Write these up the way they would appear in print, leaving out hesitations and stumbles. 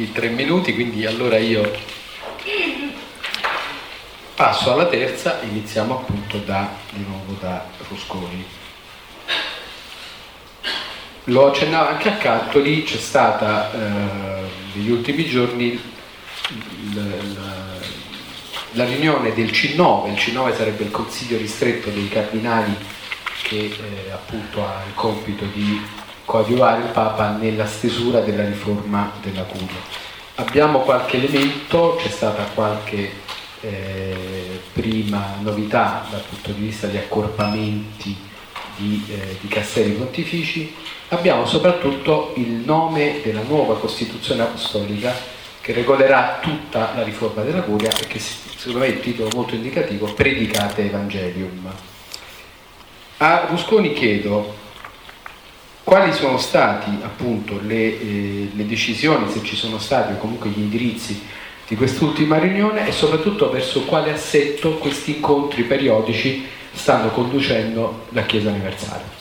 i 3 minuti, quindi allora io passo alla terza, iniziamo appunto di nuovo da Rusconi. Lo accennavo anche accanto, lì c'è stata negli ultimi giorni la riunione del C9. Il C9 sarebbe il Consiglio ristretto dei cardinali che appunto ha il compito di coadiuvare il Papa nella stesura della riforma della Curia. Abbiamo qualche elemento, c'è stata qualche prima novità dal punto di vista di accorpamenti di dicasteri pontifici. Abbiamo soprattutto il nome della nuova Costituzione Apostolica che regolerà tutta la riforma della Curia e che secondo me è il titolo molto indicativo, Predicate Evangelium. A Rusconi chiedo quali sono stati appunto le decisioni, se ci sono stati, o comunque gli indirizzi di quest'ultima riunione, e soprattutto verso quale assetto questi incontri periodici stanno conducendo la Chiesa Universale.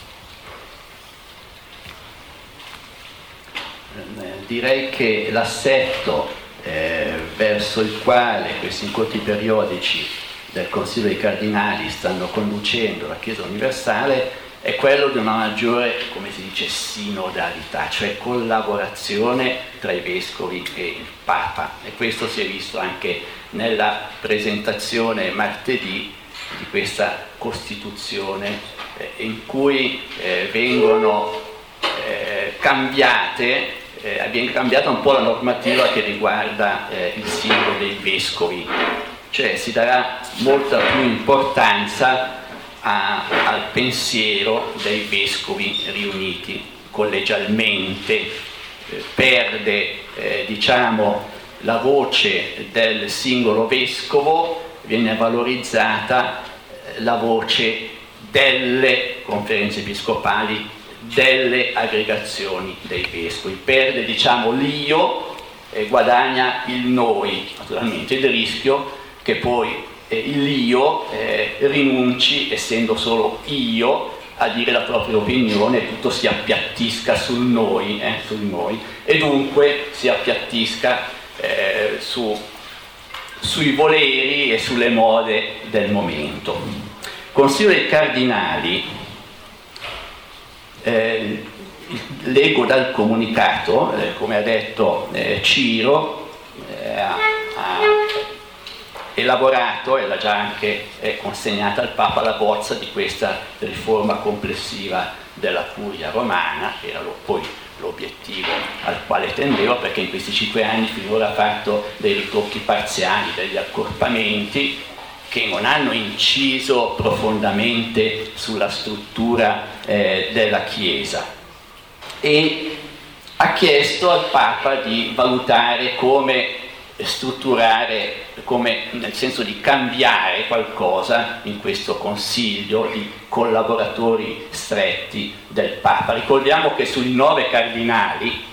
Direi che l'assetto verso il quale questi incontri periodici del Consiglio dei Cardinali stanno conducendo la Chiesa Universale è quello di una maggiore, come si dice, sinodalità, cioè collaborazione tra i vescovi e il Papa, e questo si è visto anche nella presentazione martedì di questa Costituzione in cui vengono viene cambiata un po' la normativa che riguarda il singolo dei vescovi, cioè si darà molta più importanza al pensiero dei vescovi riuniti collegialmente, perde la voce del singolo vescovo, viene valorizzata la voce delle conferenze episcopali, delle aggregazioni dei vescovi, perde l'io e guadagna il noi, naturalmente il rischio che poi l'io rinunci, essendo solo io, a dire la propria opinione e tutto si appiattisca sul noi, e dunque si appiattisca sui voleri e sulle mode del momento. Consiglio dei Cardinali, leggo dal comunicato, come ha detto Ciro, ha elaborato e l'ha già anche consegnata al Papa la bozza di questa riforma complessiva della Curia romana, che era poi l'obiettivo al quale tendeva, perché in questi 5 anni finora ha fatto dei ritocchi parziali, degli accorpamenti che non hanno inciso profondamente sulla struttura della Chiesa, e ha chiesto al Papa di valutare come strutturare, nel senso di cambiare qualcosa in questo consiglio di collaboratori stretti del Papa. Ricordiamo che sui 9 cardinali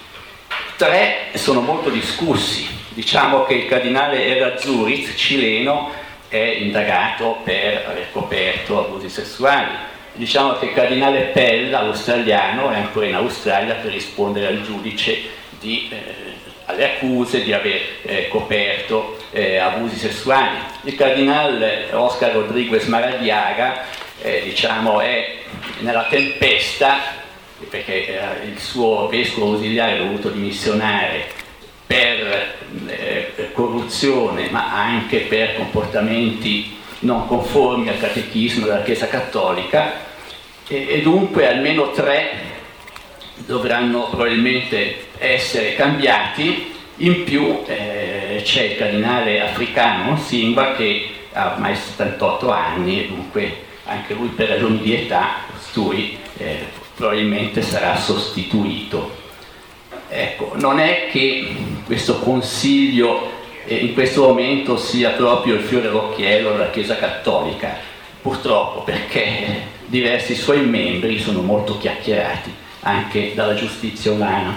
3 sono molto discussi. Diciamo che il cardinale Errázuriz, cileno, è indagato per aver coperto abusi sessuali. Diciamo che il cardinale Pell, australiano, è ancora in Australia per rispondere al giudice alle accuse di aver coperto abusi sessuali. Il cardinale Oscar Rodriguez Maradiaga è nella tempesta, perché il suo vescovo ausiliare ha dovuto dimissionare per corruzione, ma anche per comportamenti non conformi al catechismo della Chiesa Cattolica, e dunque almeno 3 dovranno probabilmente essere cambiati. In più c'è il cardinale africano Simba, che ha ormai 78 anni, e dunque anche lui per ragioni di età probabilmente sarà sostituito. Ecco, non è che questo consiglio in questo momento sia proprio il fiore all'occhiello della Chiesa Cattolica, purtroppo, perché diversi suoi membri sono molto chiacchierati anche dalla giustizia umana.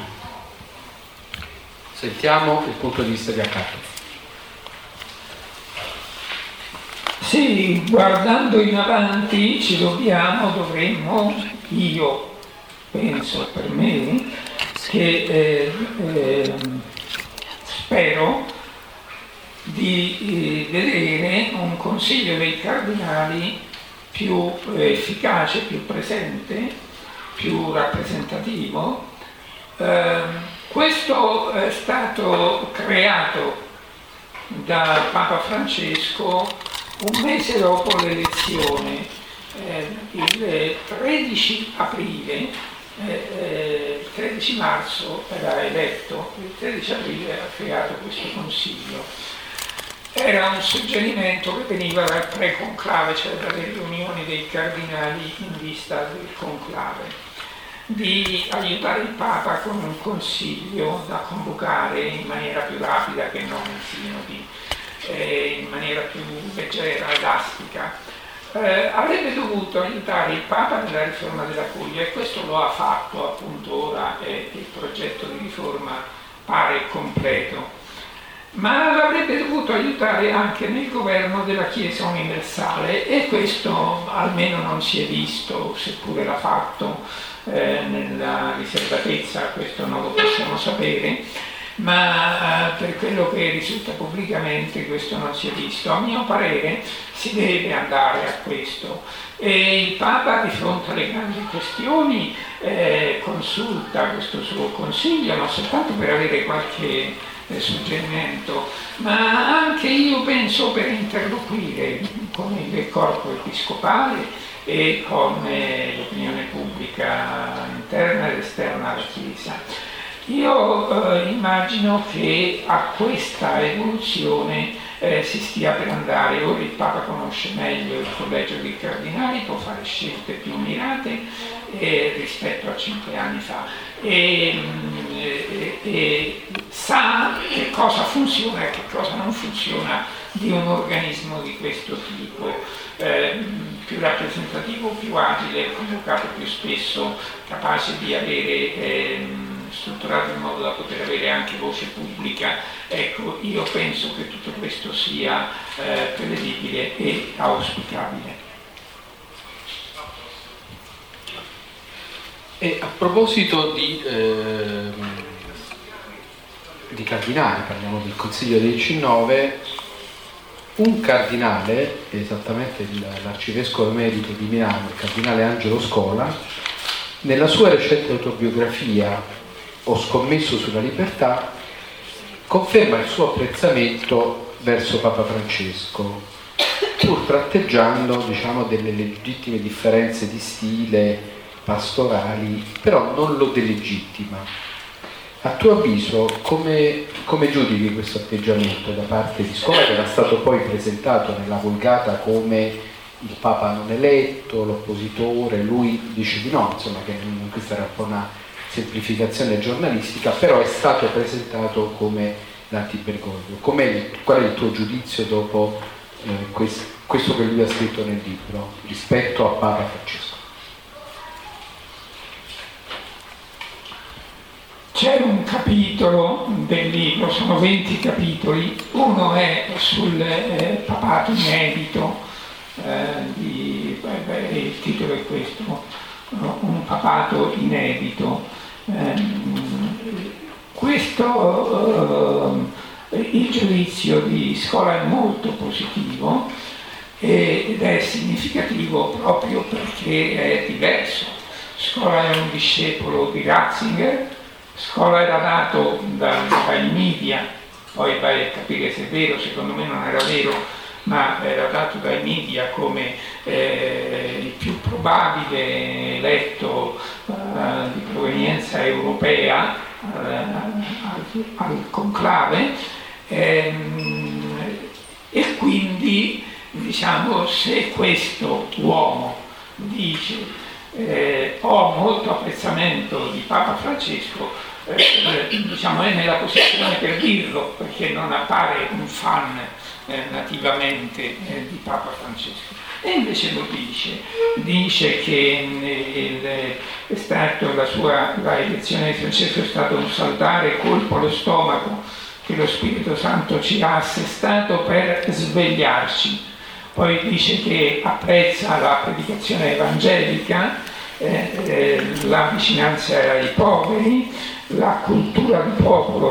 Sentiamo il punto di vista di Accato. Sì, guardando in avanti dovremmo, io penso per me, che spero di vedere un Consiglio dei Cardinali più efficace, più presente, più rappresentativo. Questo è stato creato da Papa Francesco un mese dopo l'elezione, il 13 aprile, il 13 marzo era eletto, il 13 aprile era creato questo consiglio. Era un suggerimento che veniva dal pre-conclave, cioè dalle riunioni dei cardinali in vista del conclave, di aiutare il Papa con un consiglio da convocare in maniera più rapida che non in sinodi, in maniera più leggera, elastica. Avrebbe dovuto aiutare il Papa nella riforma della Curia e questo lo ha fatto, appunto ora il progetto di riforma pare completo, ma l'avrebbe dovuto aiutare anche nel governo della Chiesa universale e questo almeno non si è visto, seppure l'ha fatto nella riservatezza, questo non lo possiamo sapere, ma per quello che risulta pubblicamente questo non si è visto. A mio parere si deve andare a questo e il Papa di fronte alle grandi questioni consulta questo suo consiglio non soltanto per avere qualche suggerimento, ma anche io penso per interloquire con il corpo episcopale e con l'opinione pubblica interna ed esterna alla Chiesa. Io immagino che a questa evoluzione si stia per andare. Ora il Papa conosce meglio il collegio dei cardinali, può fare scelte più mirate rispetto a 5 anni fa e sa che cosa funziona e che cosa non funziona di un organismo di questo tipo, più rappresentativo, più agile, convocato più spesso, capace di avere strutturato in modo da poter avere anche voce pubblica. Ecco, io penso che tutto questo sia prevedibile e auspicabile. E a proposito di cardinali, parliamo del Consiglio dei C9, un cardinale, esattamente l'arcivescovo emerito di Milano, il cardinale Angelo Scola, nella sua recente autobiografia Ho scommesso sulla libertà, conferma il suo apprezzamento verso Papa Francesco, pur tratteggiando, diciamo, delle legittime differenze di stile pastorali, però non lo delegittima. A tuo avviso, come giudichi questo atteggiamento da parte di Scola, che era stato poi presentato nella Vulgata come il Papa non eletto, l'oppositore? Lui dice di no, insomma, che questa era un po' una semplificazione giornalistica, però è stato presentato come l'anti-Bergoglio. Qual è il tuo giudizio dopo questo che lui ha scritto nel libro rispetto a Papa Francesco? C'è un capitolo del libro, sono 20 capitoli, uno è sul papato inedito, il titolo è questo, un papato inedito. Il giudizio di Scola è molto positivo ed è significativo proprio perché è diverso. Scola è un discepolo di Ratzinger. Scola era dato dai media, poi vai a capire se è vero, secondo me non era vero, ma era dato dai media come il più probabile eletto di provenienza europea al conclave e quindi, diciamo, se questo uomo dice ho molto apprezzamento di Papa Francesco, diciamo, è nella posizione per dirlo, perché non appare un fan nativamente di Papa Francesco. E invece lo dice che la elezione di Francesco è stato un saltare colpo allo stomaco che lo Spirito Santo ci ha assestato per svegliarci. Poi dice che apprezza la predicazione evangelica, la vicinanza ai poveri, la cultura di popolo di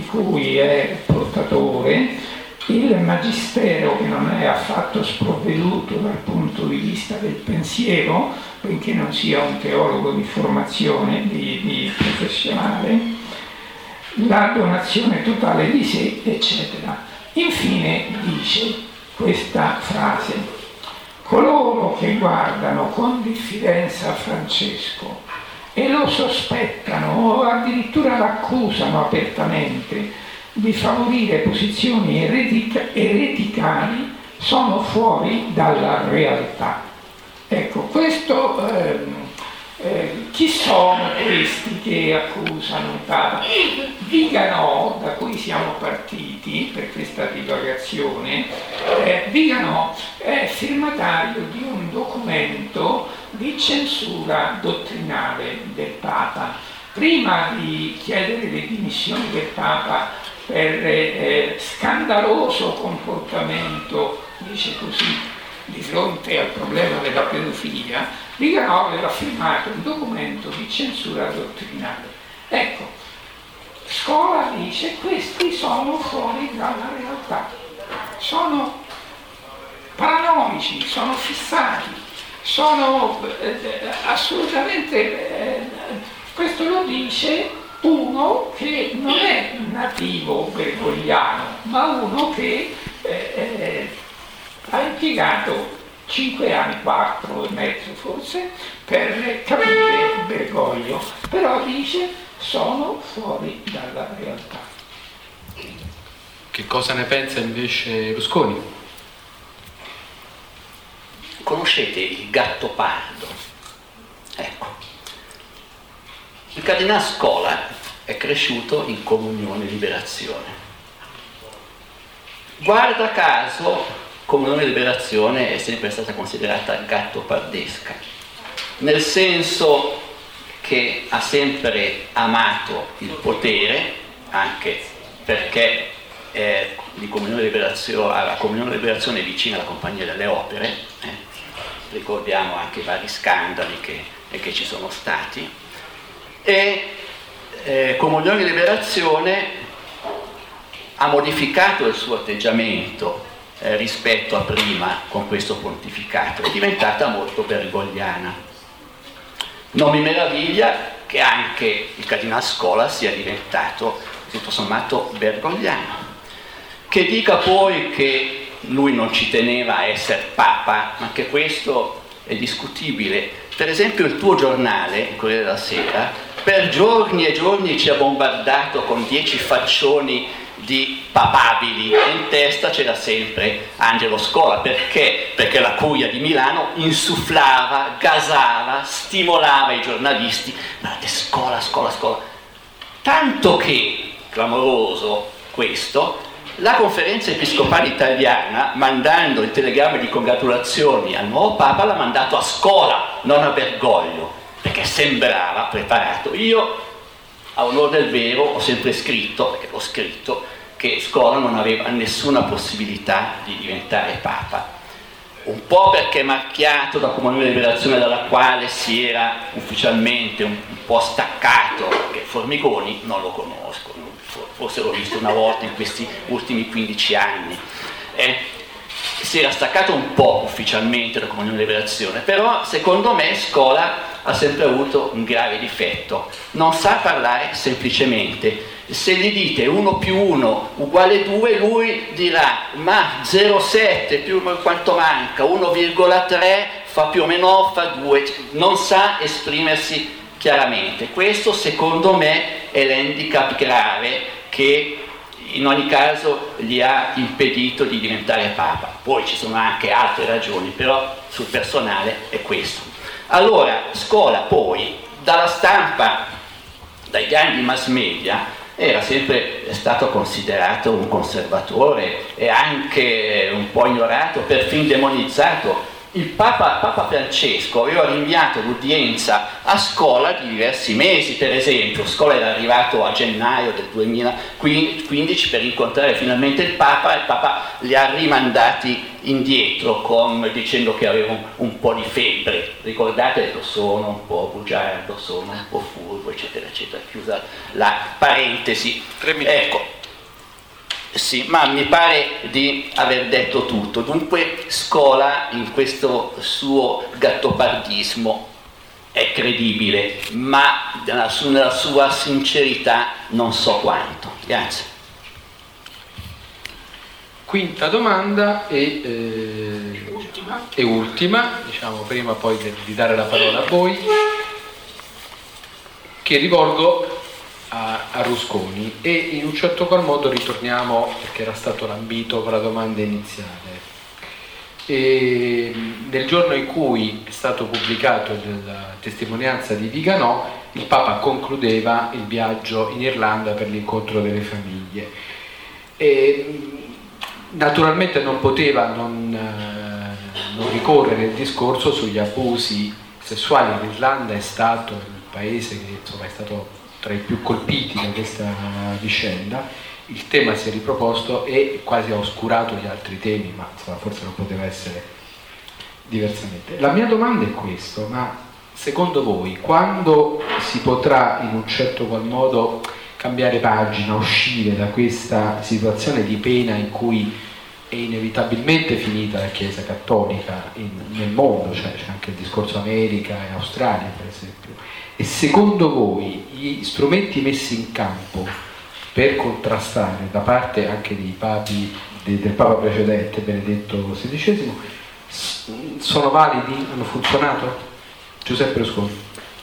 cui è portatore, il magistero, che non è affatto sprovveduto dal punto di vista del pensiero, benché non sia un teologo di formazione di professionale, la donazione totale di sé, eccetera. Infine dice questa frase: coloro che guardano con diffidenza Francesco e lo sospettano o addirittura l'accusano apertamente di favorire posizioni ereticali sono fuori dalla realtà. Ecco, questo chi sono questi che accusano il Papa? Viganò, da cui siamo partiti per questa divagazione, Viganò è firmatario di un documento di censura dottrinale del Papa. Prima di chiedere le dimissioni del Papa per scandaloso comportamento, dice così, di fronte al problema della pedofilia, Viganò aveva firmato un documento di censura dottrinale. Ecco, Scola dice: questi sono fuori dalla realtà, sono paranoici, sono fissati, sono assolutamente... questo lo dice uno che non è nativo bergogliano, ma uno che ha impiegato 5 anni, 4 e mezzo forse, per capire Bergoglio, però dice: sono fuori dalla realtà. Che cosa ne pensa invece Rusconi? Conoscete il Gattopardo? Ecco, il Cardinale Scola è cresciuto in Comunione e Liberazione. Guarda caso, Comunione e Liberazione è sempre stata considerata gattopardesca, nel senso che ha sempre amato il potere, anche perché di Comunione e Liberazione, alla Comunione e Liberazione è vicina alla Compagnia delle Opere, ricordiamo anche i vari scandali che ci sono stati, e Comunione e Liberazione ha modificato il suo atteggiamento rispetto a prima con questo pontificato, è diventata molto bergogliana. Non mi meraviglia che anche il Cardinale Scola sia diventato tutto sommato bergogliano. Che dica poi che lui non ci teneva a essere Papa, anche questo è discutibile. Per esempio il tuo giornale, il Corriere della Sera, per giorni e giorni ci ha bombardato con 10 faccioni di papabili e in testa c'era sempre Angelo Scola. Perché? Perché la Curia di Milano insufflava, gasava, stimolava i giornalisti: guardate, Scola, Scola, Scola. Tanto che, clamoroso questo, la Conferenza Episcopale Italiana, mandando il telegramma di congratulazioni al nuovo Papa, l'ha mandato a Scola, non a Bergoglio, perché sembrava preparato. Io, a onore del vero, ho sempre scritto, perché l'ho scritto, che Scola non aveva nessuna possibilità di diventare Papa. Un po' perché marchiato da Comunione e Liberazione, dalla quale si era ufficialmente un po' staccato, che Formigoni non lo conosco, forse l'ho visto una volta in questi ultimi 15 anni. Si era staccato un po' ufficialmente da Comunione e Liberazione, però secondo me Scola ha sempre avuto un grave difetto: non sa parlare semplicemente. Se gli dite 1 più 1 uguale 2, lui dirà: ma 0,7 più quanto manca, 1,3 fa più o meno, fa 2, non sa esprimersi chiaramente. Questo secondo me è l'handicap grave che in ogni caso gli ha impedito di diventare Papa. Poi ci sono anche altre ragioni, però sul personale è questo. Allora Scola poi dalla stampa, dai grandi mass media, era sempre stato considerato un conservatore e anche un po' ignorato, perfino demonizzato. Il Papa Francesco aveva rinviato l'udienza a Scola di diversi mesi, per esempio. Scola era arrivato a gennaio del 2015 per incontrare finalmente il Papa li ha rimandati indietro dicendo che aveva un po' di febbre. Ricordate che sono un po' bugiardo, sono un po' furbo, eccetera, eccetera. Chiusa la parentesi. 3 minuti. Ecco, Sì, ma mi pare di aver detto tutto. Dunque Scola in questo suo gattopardismo è credibile, ma nella sua sincerità non so quanto. Grazie. Quinta domanda e ultima, diciamo prima poi di dare la parola a voi, che rivolgo a Rusconi, e in un certo qual modo ritorniamo, perché era stato lambito con la domanda iniziale. E nel giorno in cui è stato pubblicato la testimonianza di Viganò, il Papa concludeva il viaggio in Irlanda per l'incontro delle famiglie. E naturalmente non poteva non ricorrere il discorso sugli abusi sessuali. L'Irlanda è stato il paese che insomma è stato tra i più colpiti da questa vicenda. Il tema si è riproposto e quasi ha oscurato gli altri temi, ma insomma, forse non poteva essere diversamente. La mia domanda è questa: ma secondo voi quando si potrà in un certo qual modo cambiare pagina, uscire da questa situazione di pena in cui è inevitabilmente finita la Chiesa cattolica nel mondo, cioè c'è anche il discorso America e Australia per esempio, e secondo voi gli strumenti messi in campo per contrastare da parte anche dei papi, del Papa precedente, Benedetto XVI, sono validi? Hanno funzionato? Giuseppe Rusconi.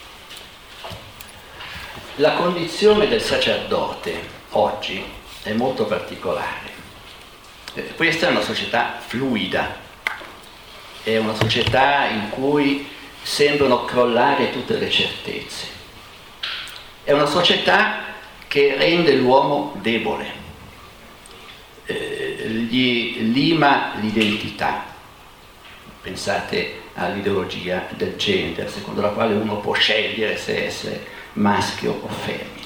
La condizione del sacerdote oggi è molto particolare. Questa è una società fluida, è una società in cui sembrano crollare tutte le certezze. È una società che rende l'uomo debole, gli lima l'identità. Pensate all'ideologia del gender, secondo la quale uno può scegliere se essere maschio o femmina.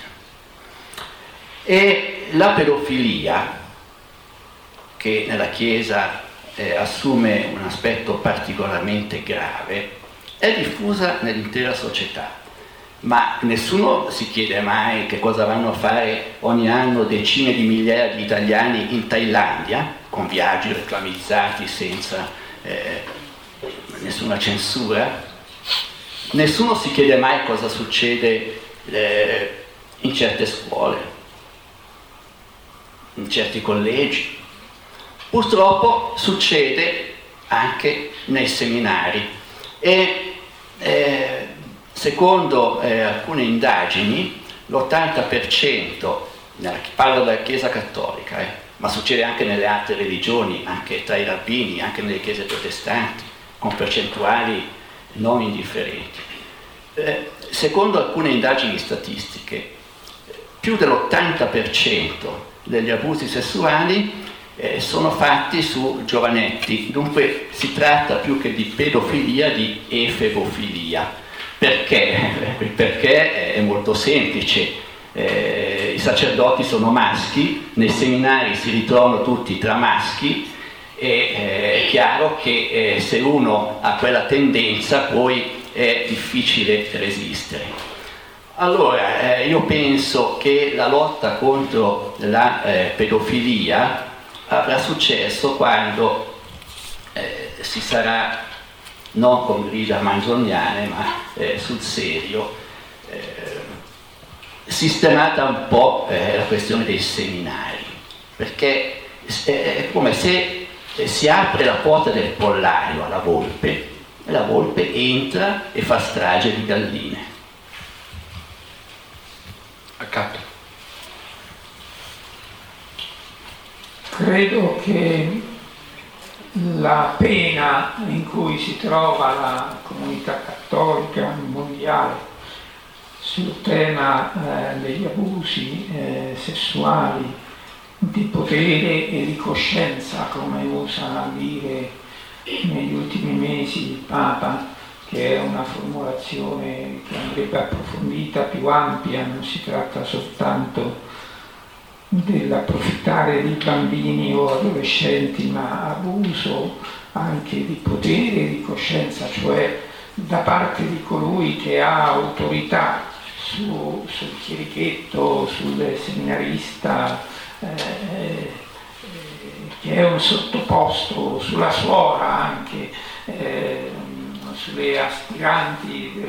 E la pedofilia, che nella Chiesa assume un aspetto particolarmente grave, è diffusa nell'intera società. Ma nessuno si chiede mai che cosa vanno a fare ogni anno decine di migliaia di italiani in Thailandia, con viaggi reclamizzati senza nessuna censura. Nessuno si chiede mai cosa succede in certe scuole, in certi collegi. Purtroppo succede anche nei seminari e secondo alcune indagini l'80%, parlo della Chiesa cattolica, ma succede anche nelle altre religioni, anche tra i rabbini, anche nelle chiese protestanti, con percentuali non indifferenti. Secondo alcune indagini statistiche, più dell'80% degli abusi sessuali sono fatti su giovanetti, dunque si tratta più che di pedofilia di efebofilia. Perché? Il perché è molto semplice. I sacerdoti sono maschi, nei seminari si ritrovano tutti tra maschi e è chiaro che se uno ha quella tendenza poi è difficile resistere. Allora io penso che la lotta contro la pedofilia avrà successo quando si sarà, non con grida manzoniane, ma sul serio, sistemata un po' la questione dei seminari, perché è come se si apre la porta del pollaio alla volpe e la volpe entra e fa strage di galline. Accanto. Credo che la pena in cui si trova la comunità cattolica mondiale sul tema degli abusi sessuali, di potere e di coscienza, come usa dire negli ultimi mesi il Papa, che è una formulazione che andrebbe approfondita, più ampia, non si tratta soltanto dell'approfittare di bambini o adolescenti, ma abuso anche di potere e di coscienza, cioè da parte di colui che ha autorità sul chierichetto, sul seminarista, che è un sottoposto sulla suora anche, sulle aspiranti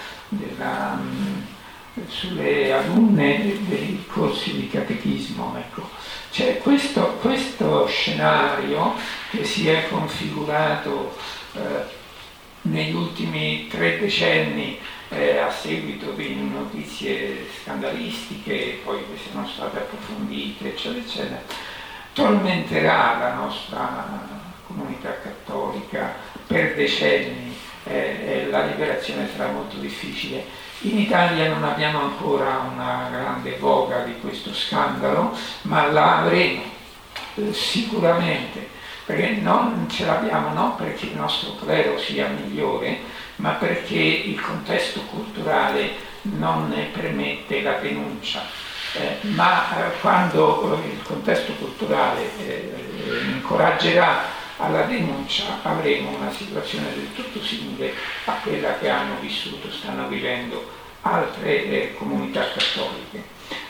sulle alunne dei corsi di catechismo. Ecco. C'è questo scenario che si è configurato negli ultimi 3 decenni a seguito di notizie scandalistiche, poi che sono state approfondite, eccetera, eccetera, tormenterà la nostra comunità cattolica per decenni. La liberazione sarà molto difficile. In Italia non abbiamo ancora una grande voga di questo scandalo, ma la avremo sicuramente, perché non ce l'abbiamo non perché il nostro clero sia migliore, ma perché il contesto culturale non ne permette la denuncia. Ma quando il contesto culturale incoraggerà alla denuncia, avremo una situazione del tutto simile a quella che stanno vivendo altre comunità cattoliche.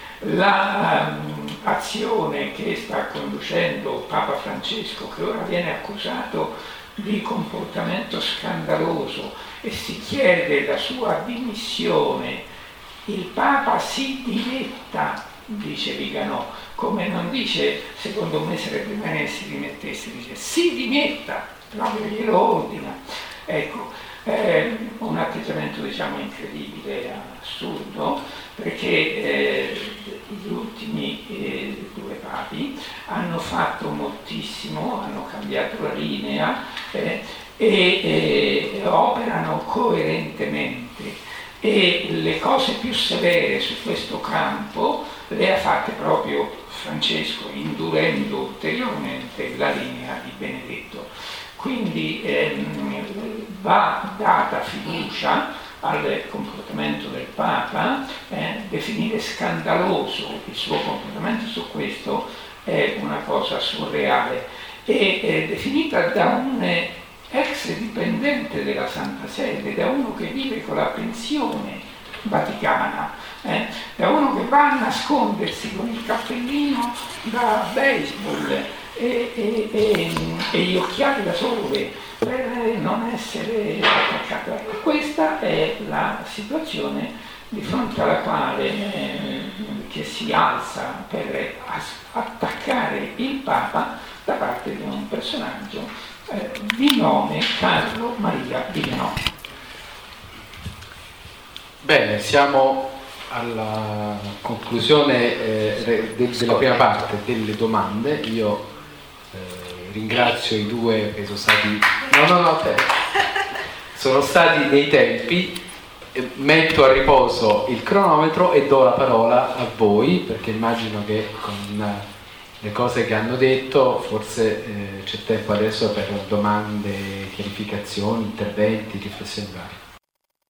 L'azione che sta conducendo Papa Francesco, che ora viene accusato di comportamento scandaloso e si chiede la sua dimissione, il Papa si dimetta, dice Viganò, come non dice secondo me sarebbe bene che si dimettesse, dice si dimetta, proprio glielo ordina. Ecco, un atteggiamento diciamo incredibile, assurdo, perché gli ultimi 2 papi hanno fatto moltissimo, hanno cambiato la linea e operano coerentemente, e le cose più severe su questo campo le ha fatte proprio Francesco, indurendo ulteriormente la linea di Benedetto. Quindi va data fiducia al comportamento del Papa. Definire scandaloso il suo comportamento su questo è una cosa surreale, e definita da un ex dipendente della Santa Sede, da uno che vive con la pensione vaticana, da uno che va a nascondersi con il cappellino da baseball e gli occhiali da sole per non essere attaccato. Questa è la situazione di fronte alla quale che si alza per attaccare il Papa da parte di un personaggio di nome Carlo Maria Viganò. Bene, siamo alla conclusione della prima parte delle domande. Io ringrazio i 2 che sono stati sono stati nei tempi. Metto a riposo il cronometro e do la parola a voi, perché immagino che con le cose che hanno detto forse c'è tempo adesso per domande, chiarificazioni, interventi, riflessioni varie.